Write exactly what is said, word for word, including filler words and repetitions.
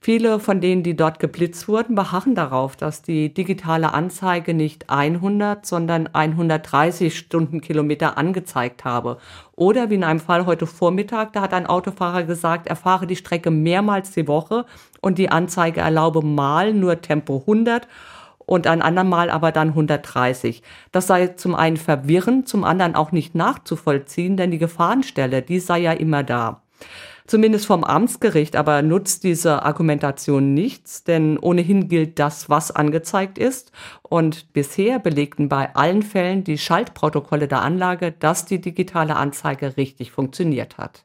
Viele von denen, die dort geblitzt wurden, beharren darauf, dass die digitale Anzeige nicht hundert, sondern hundertdreißig Stundenkilometer angezeigt habe. Oder wie in einem Fall heute Vormittag, da hat ein Autofahrer gesagt, er fahre die Strecke mehrmals die Woche und die Anzeige erlaube mal nur Tempo hundert und ein andermal aber dann hundertdreißig. Das sei zum einen verwirrend, zum anderen auch nicht nachzuvollziehen, denn die Gefahrenstelle, die sei ja immer da. Zumindest vom Amtsgericht aber nutzt diese Argumentation nichts, denn ohnehin gilt das, was angezeigt ist. Und bisher belegten bei allen Fällen die Schaltprotokolle der Anlage, dass die digitale Anzeige richtig funktioniert hat.